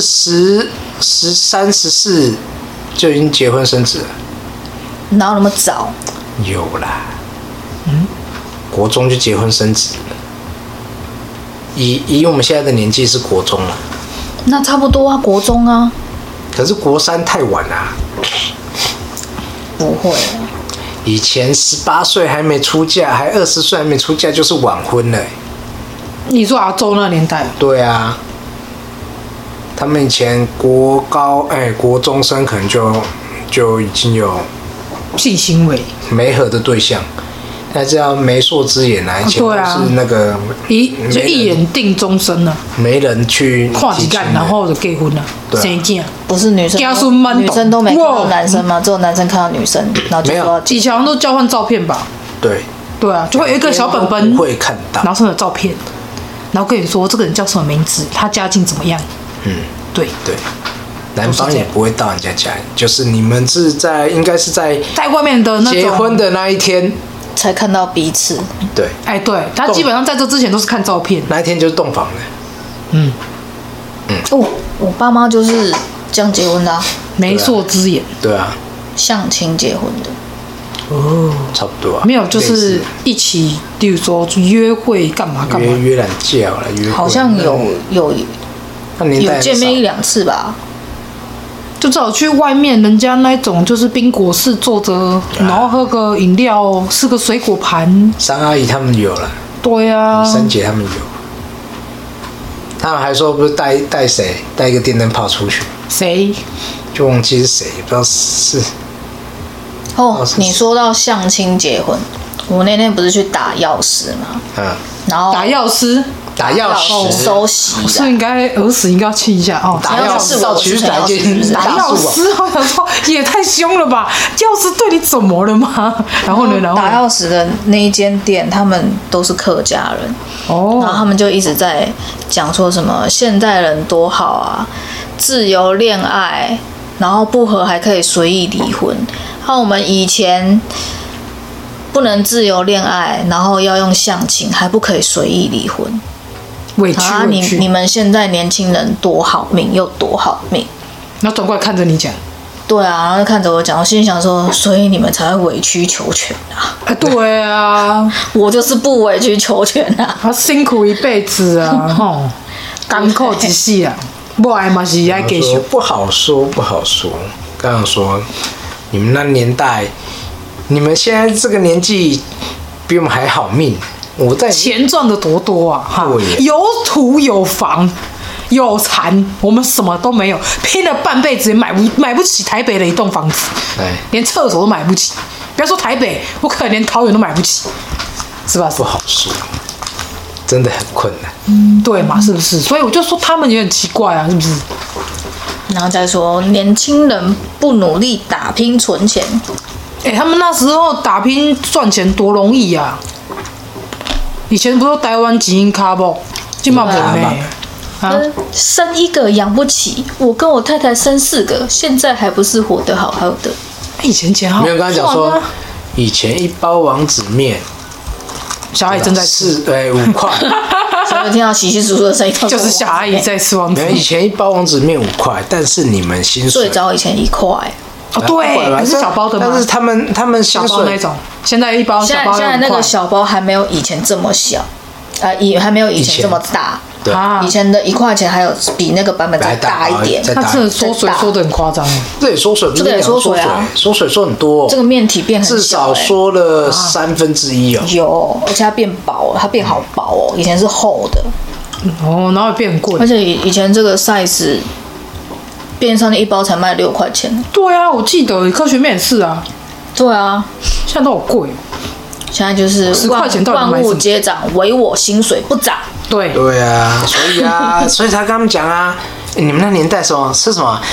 13、14就已经结婚生子了？ 哪有那么早？ 有啦，国中就结婚生子了。以我们现在的年纪是国中了， 那差不多啊，国中啊。 可是国3太晚啦。 不会啊， 以前18岁还没出嫁，还20岁还没出嫁就是晚婚了。 你说阿周那年代？ 对啊，他们以前国中生可能就已经有性行为， 媒合的对象，那叫媒妁之言啊。以前都对啊是那个就一眼定终身了， 没人去看一干，然后就结婚了， 对啊生囝。 不是女生家孙慢女生都没看到哇男生吗？只有男生看到女生，然后就没有说以前好像都交换照片吧？ 对， 对啊，就会有一个小本本， 不会看到然后上面有照片，然后跟你说这个人叫什么名字，他家境怎么样。对， 对，男方也不会到人家家里，就是你们是应该是在在外面的那种结婚的那一天， 才看到彼此。 对， 哎，对他基本上在这之前都是看照片。 那一天就是洞房的。 我爸妈就是这样结婚的啊， 媒妁之言， 对啊， 相亲结婚的。 差不多啊。 没有就是类似一起，例如说约会干嘛干嘛。 约懒觉了，约会好像有那年代很少见面1-2次吧。 就只好去外面人家那种就是冰果室坐着，然后喝个饮料，吃个水果盘。 三阿姨他们有了， 对啊， 三姐他们有。他们还说不是带谁带一个电灯泡出去， 谁？ 就忘记是谁，不知道是你说到相亲结婚，我那天不是去打钥匙吗？然后打药师。 打钥匙收息我是应该耳屎应该要清一下哦。 打钥匙，其实打一件打药师，我想说也太凶了吧！药师对你怎么了吗？然后呢？ 打钥匙的那一间店，他们都是客家人，然后哦， 他们就一直在讲说什么现代人多好啊，自由恋爱，然后不合还可以随意离婚。像我们以前不能自由恋爱，然后要用相亲，还不可以随意离婚。 委屈啊， 委屈。 你们现在年轻人多好命又多好命。 然后转过来看着你讲， 对啊，然后就看着我讲，我心里想说，所以你们才会委曲求全啊！ 对啊， 我就是不委曲求全啊！ 他辛苦一辈子啊，吼，甘苦一世啊，不爱嘛是爱继续。 不好说，不好说。刚刚说你们那年代，你们现在这个年纪比我们还好命。我在钱赚的多多啊，哈对， 有土有房有蚕，我们什么都没有，拼了半辈子也买不起台北的一栋房子， 哎， 连厕所都买不起。不要说台北，我可能连桃园都买不起，是吧？ 不好说，真的很困难。 对嘛？是不是？所以我就说他们也很奇怪啊，是不是？ 然后再说年轻人不努力打拼存钱， 他们那时候打拼赚钱多容易啊！以前不是说台湾基因卡不，今嘛没啊？ 生1个养不起，我跟我太太生4个，现在还不是活得好好的。 以前钱好， 没有跟他讲说，以前一包王子面， 小阿姨正在吃， 5块， 所以听到稀稀疏疏的声音， 就是小阿姨在吃王子没有， 面。 以前一包王子面5块，但是你们薪水最早以前1块， 哦，对，可是小包的嘛， 但是他们小薪水包那种，现在一包现小包在那 6块个小包还没有以前这么小，也还没有以前这么大。 对啊以前的1块钱还有比那个版本再大一点。 他真的缩水缩的很夸张。 这也缩水， 这个也缩水啊， 缩水缩很多。 这个面体变很小， 至少缩了1/3哦。 有，而且它变薄了，它变好薄哦，以前是厚的。 哦，然后也变很贵。 而且以前这个 size，便利商店1包才卖6块钱。 对啊，我记得科学面也是啊。 对啊， 现在都好贵。 现在就是 10块钱到底买什么万物皆涨，唯我薪水不涨。 对啊，所以才跟他们讲啊，你们那年代是什么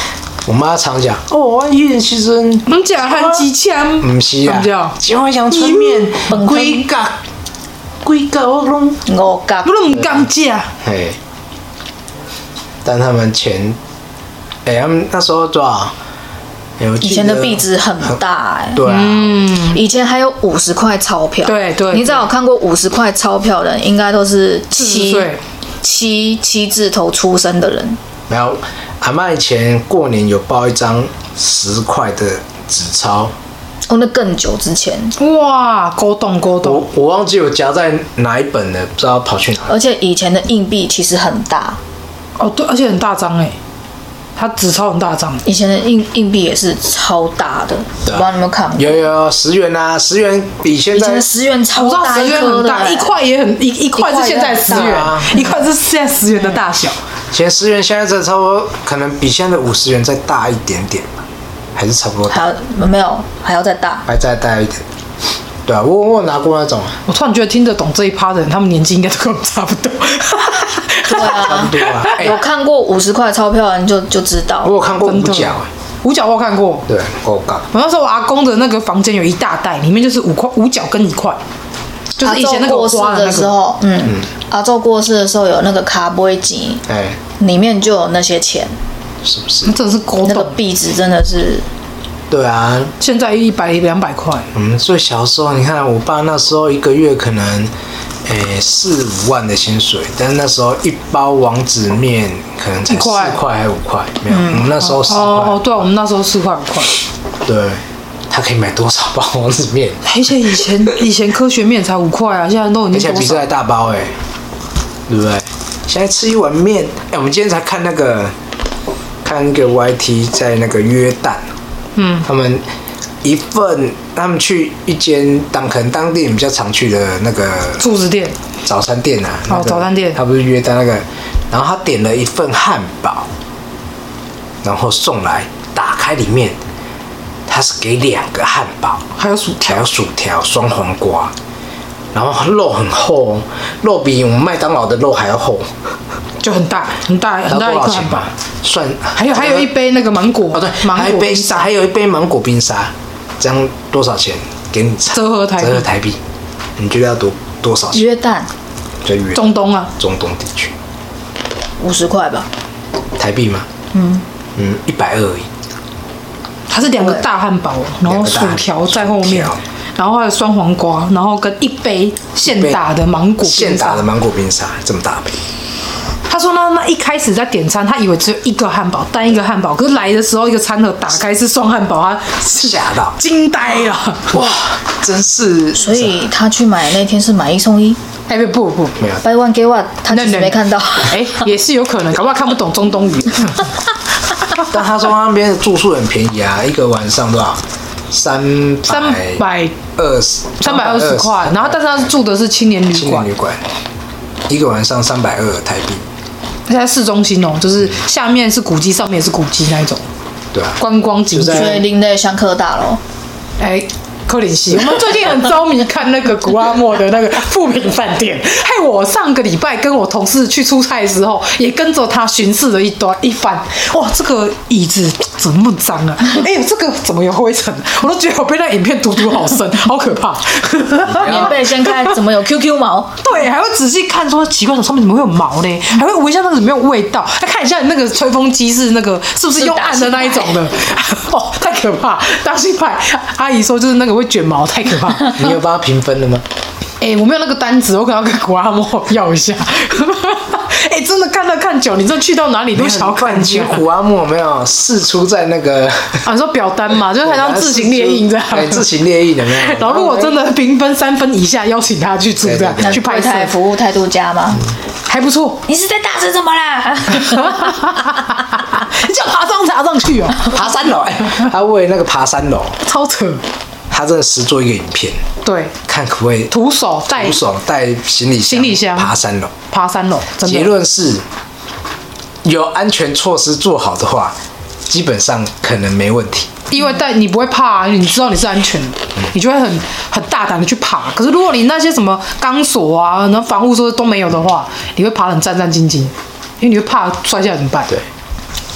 我妈常讲，哦，我医院时阵， 我们讲韩鸡枪， 不是啊，今晚阳春面，规格我拢五角我都唔敢食。 嘿，但他们他们那时候多少？ 以前的币值很大哎、 对啊， 以前还有50块钞票， 对， 你只要有看过50块钞票的人，应该都是七字头出生的人。 没有，阿嬷以前过年有包一张10块的纸钞， 哦，那更久之前， 哇，勾动。 我忘记我夹在哪一本了，不知道跑去哪。 而且以前的硬币其实很大， 哦，对，而且很大张哎，它纸钞很大张。 以前的硬币也是超大的，不知道你有没有看过？ 有10元啊，10元比现在以前的10元超我知道大 10元很大， 一颗的欸， 1块也很1块是现在10元一块也很大， 1块是现在10元的大小。 前10元，现在这差不多可能比现在的50元再大一点点吧，还是差不多大， 还要没有还要再大。 还再大一点。对啊，我有拿过那种啊， 我突然觉得听得懂这一趴的人，他们年纪应该都跟我们差不多。 对啊， 对啊， 有看过50块钞票的人就知道我。有看过真的五角， 五角我有看过。 对，我有看。 我那时候我阿公的那个房间有一大袋，里面就是五角跟1块，就是以前那个阿祖过世花那个。 的时候，阿宙过世的时候有那个卡杯钱， 哎， 里面就有那些钱， 是不是那？真的是勾那个动。 币值真的是对啊， 现在100、200块， 我们最小时候，你看我爸那时候一个月可能，4、5万的薪水，但是那时候一包王子面可能才 1块 4块还5块，没有，我们那时候10块。 哦，对啊，我们那时候4块5块。 对，他可以买多少包王子面？ 而且以前科学面才5块啊，现在都已而且经多少？ 比这还大包对不对？现在吃一碗面，我们今天才看那个 YT 在那个约旦，他们一份，他们去一间可能当地人比较常去的那个柱子店， 早餐店啊，那个早餐店他不是约旦那个，然后他点了一份汉堡，然后送来，打开里面，他是给2个汉堡， 还有薯条还有薯条、双黄瓜，然后肉很厚，肉比我们麦当劳的肉还要厚， 就很大知道一多颗汉堡少钱吗。？算， 还有一杯那个芒果哦对， 芒还有一杯果冰沙， 还有一杯芒果冰沙，这样多少钱？给你猜折合台币你觉得要多少钱？ 约旦在约中东啊， 中东地区， 50块吧， 台币吗？120而已。 它是2个大汉堡，然后薯条在后面薯条， 然后还有双黄瓜，然后跟一杯现打的芒果冰沙现打的芒果冰沙，这么大杯。 他说那一开始在点餐，他以为只有1个汉堡，单一个汉堡，可是来的时候一个餐盒打开是双汉堡，他吓到惊呆了。 哇，真是。 所以他去买那天是买1送1 哎不， 没有， ，buy one get one，他其实没看到。 哎，也是有可能，搞不好看不懂中东语。 但他说他那边的住宿很便宜啊，一个晚上多少？320 320块，然后但是他住的是青年旅馆青年旅，馆，一个晚上320台币。 他在市中心哦，就是下面是古迹，上面也是古迹那一种对啊， 观光景就在点。 所以林的香客大楼， 哎，克林西，我们最近很着迷看那个古阿莫的那个富平饭店，害我上个礼拜跟我同事去出差的时候，也跟着他巡视了一番。哇，这个椅子怎么那么脏啊？哎呦，这个怎么有灰尘？我都觉得我被那影片毒好深，好可怕。 棉被掀开怎么有 QQ 毛？ 对，还会仔细看说奇怪，上面怎么会有毛嘞？还会闻一下那个有没有味道，再看一下你那个吹风机是那个是不是用按的那一种的？哦，太可怕！大新派阿姨说就是那个会卷毛，太可怕。 你有帮他评分的吗？ 哎、我没有那个单子，我可能要跟古阿莫要一下。哎、真的看久，你这去到哪里都想要看一下。 古阿莫没有试出在那个啊，你说表单嘛，就是好像自行列印这样。 对，自行列印有没有？ 然后如果真的评分3分以下，邀请他去住这样对对对去拍摄柜台，服务态度佳吗？ 还不错。 你是在大声什么啦？ 你叫爬上去哦， 爬3楼，他为那个爬3楼， 超扯。 他真的实做一个影片， 对， 看可不可以徒手带行李箱爬3楼。 爬3楼，真的。 结论是，有安全措施做好的话，基本上可能没问题。 因为你不会怕、你知道你是安全的，你就会很大胆的去爬。可是如果你那些什么钢索啊、然后防护措施都没有的话，你会爬得很战战兢兢，因为你会怕摔下来怎么办？ 对，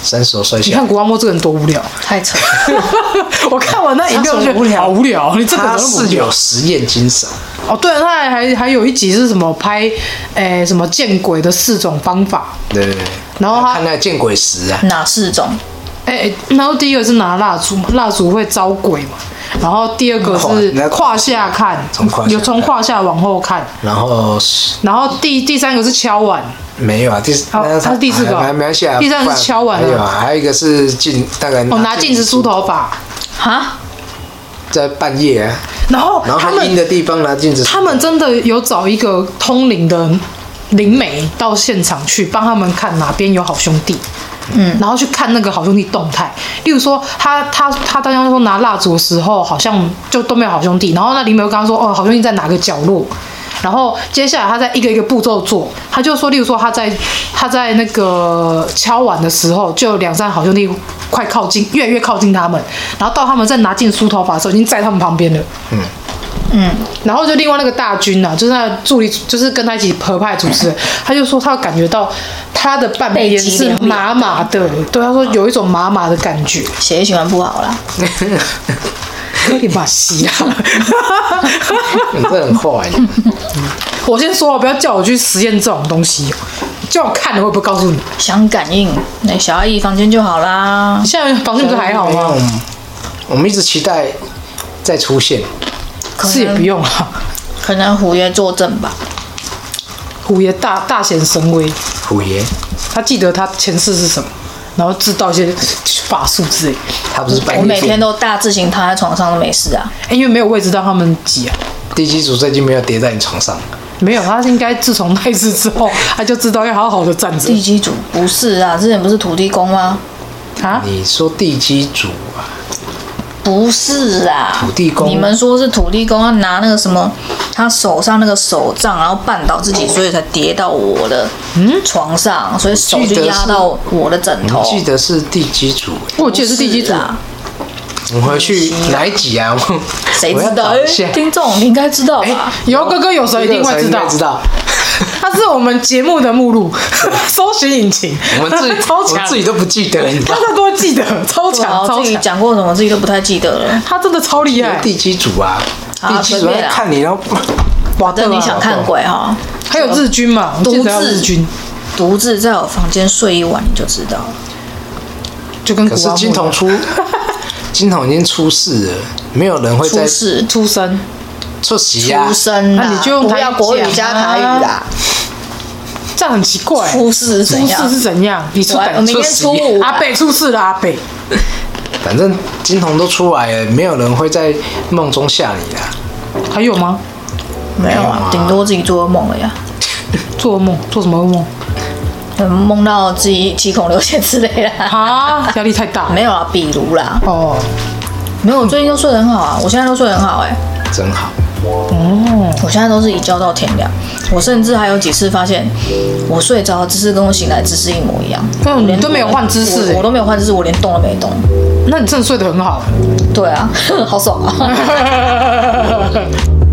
30楼摔你下来。 看古阿莫这个人多无聊， 太扯了。 我看完那影片我觉得好无聊，你这个他人是有实验精神， 哦，对了，他还有一集是什么拍，什么见鬼的4种方法， 对对对。 然后他看那个见鬼石啊， 哪4种？ 然后第一个是拿蜡烛嘛，蜡烛会招鬼嘛，然后第二个是胯下看，有从胯下往后看， 然后第三个是敲碗， 没有啊， 他是第4个， 没关系啊， 第3个是敲碗还有啊，还有一个是大概拿镜子梳头发， 哈， 在半夜啊， 然后很阴的地方拿镜子梳头发， 他们真的有找一个通灵的灵媒到现场去帮他们看哪边有好兄弟。然后去看那个好兄弟动态，例如说他当时说拿蜡烛的时候，好像就都没有好兄弟，然后那灵媒又跟他说，哦，好兄弟在哪个角落，然后接下来他在一个一个步骤做，他就说，例如说他在那个敲碗的时候，就有2、3好兄弟快靠近，越来越靠近他们，然后到他们在拿镜梳头发的时候，已经在他们旁边了。然后就另外那个大军啊，就是他的助理，就是跟他一起合拍的主持人，他就说他感觉到他的半边是麻麻的，对，他说有一种麻麻的感觉， 血液循环不好啦。 有点把戏啊！ 你这很坏。 我先说，不要叫我去实验这种东西，叫我看了会不会告诉你？ 想感应，那小阿姨房间就好啦。 现在房间不是还好吗？ 我们一直期待再出现， 是也不用啊。 可能虎爷作证吧。 虎爷大显神威， 虎爷他记得他前世是什么，然后知道一些法术之类。 他不是半夜我每天都大字型躺在床上都没事啊。 因为没有位置让他们挤啊。 地基主最近没有叠在你床上， 没有，他应该自从那一次之后，他就知道要好好的站着。 地基主不是啊，之前不是土地公吗？ 啊？ 你说地基主啊？ 不是啊， 土地公。 你们说是土地公，他拿那个什么，他手上那个手杖，然后绊倒自己，所以才跌到我的床上，所以手就压到我的枕头。 我记得是地基主， 我记得是地基主啊。 我回去哪一集啊？ 谁知道？听众你应该知道吧？ 有哥哥有谁一定会知道。它是我们节目的目录，搜寻引擎。 我们超强，我自己都不记得，你知道？ 他都记得，超强，超强。 自己讲过什么，自己都不太记得了。 他真的超厉害。 地基主啊，地基主在看你，然后哇，等你想看鬼哈？ 还有日军嘛？ 独自在我房间睡一晚，你就知道了。 就跟可是金童金童已经出世了，没有人会在出生。 出席啊！ 出生那你就用不要国语加台语啦， 这样很奇怪。 出事是怎样？你出我明天初五， 阿北出事了，阿北。 反正金童都出来了，没有人会在梦中吓你啦。 还有吗？ 没有啊，顶多自己做噩梦了呀。 做噩梦？做什么噩梦？ 梦到自己七孔流血之类的。 啊，压力太大。 没有啊，比如啦。 哦， 没有，我最近都睡得很好啊，我现在都睡得很好真好。 我现在都是一觉到天亮，我甚至还有几次发现，我睡着的姿势跟我醒来的姿势一模一样。 你都没有换姿势， 我都没有换姿势，我连动都没动。 那你真的睡得很好。 对啊，好爽啊。